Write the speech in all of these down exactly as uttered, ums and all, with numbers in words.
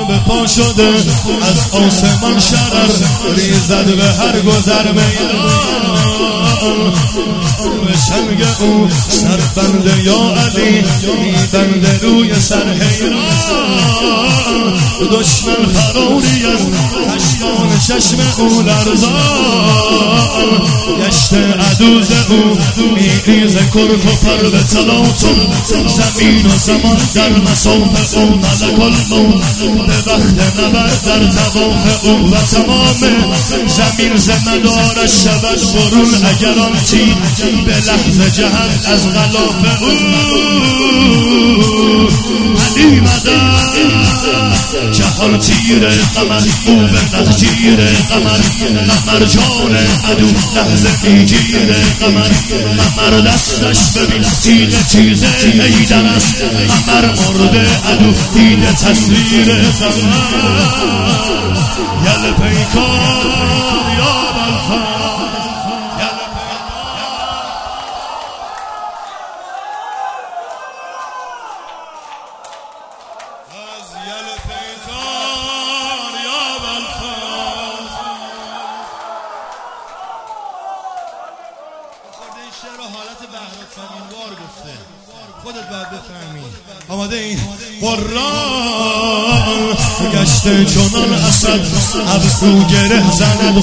به پا شده از آسمان شرر ریزد به هر گذر میدان به چنگ او سربنده یا علی میبنده روی سر حیران دشمن فراری از اشکان چشم او لرزان گشت عدوز او میریز کرک و پر به تلاطم زمین و زمان در مساف او ملک الموت به وقت نبرد در تواف او و تمام زمین ز مدارش شود برون اگر آن تیر به لحظه جهت از غلاف او علی مدد جهان تیر قمر او به نخجیر قمر قمر جان عدو لحظه میگیر قمر قمر دستش ببین تیغ تیزه ایدن است قمر مرده عدو دیده تصویر قمر یل پیکار یا بلفر خودت باید بفهمی آماده این قرآن گشته چنان اسد ابرو گره زند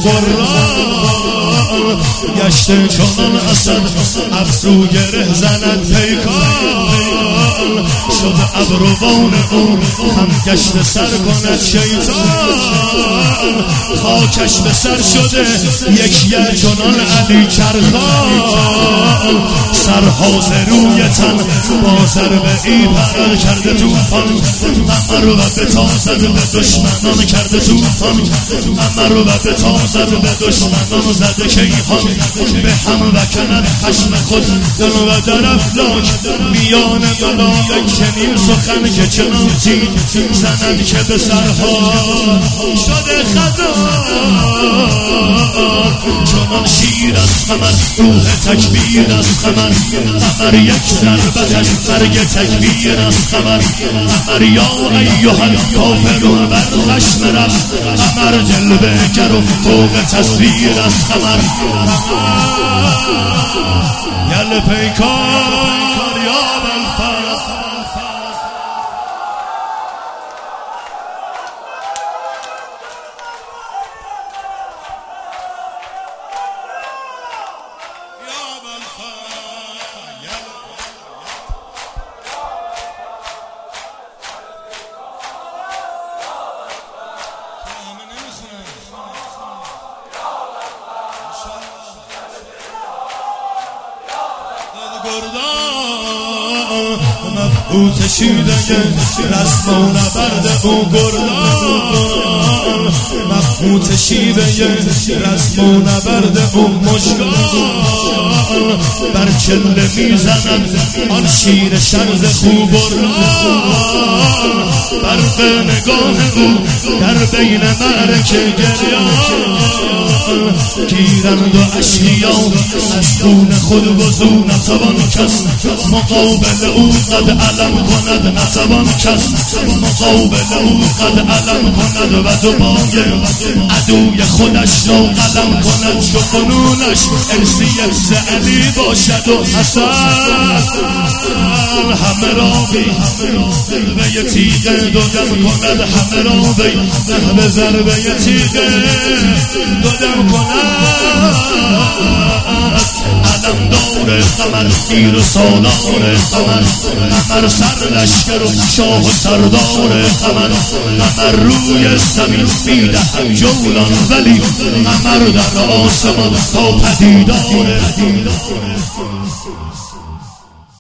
قرآن گشته چنان اسد ابرو گره زند پیکان شد ابروان او هم گشت سر کند شیطان خاکش به سر شده یک یک چنان علی چرخان سرها ز روی تن با ضربه ای پرر کرده توفان قمر و به تازد به دشمنان کرده توفان قمر و به تازد به دشمنان زده کیهان به هم و کند خشم خود دل و در افلاک میان ملائک چنین سخن که چنان تیر زند که به سرها شده خزان چنان شیر از قمر روح تکبیر از قمر قمر یک ضربتش برگ تکبیر از قمر قمر یا ایها الکافرون بر خشم رفت قمر جلوه گر و فوق تصویر از قمر یل پیکار یا بلفر او تشیده رسم و نبرد او گردان مفهو تشیده رسم و نبرد او مشکان بر چله میزند آن شیر شرز خوبران برق نگاه او در بین معرکه گریان گیرند و اشقیا از خون خود وضو نتوان کس مقابل او قد علم کند نتوان کس مقابل او قد علم کند و دوباره عدوی خودش را قلم کند چو فنونش ارثی ز علی باشد و حسن همه را بی ضربه تیغ دو دم کند همه را بی به ضربه تیغ دو دم کند علم دار قمر تیر و سالار قمر قمر سر لشکر و شاه و سردار قمر قمر روی زمین میدهد جولان ولی قمر در آسمان تا پدیدار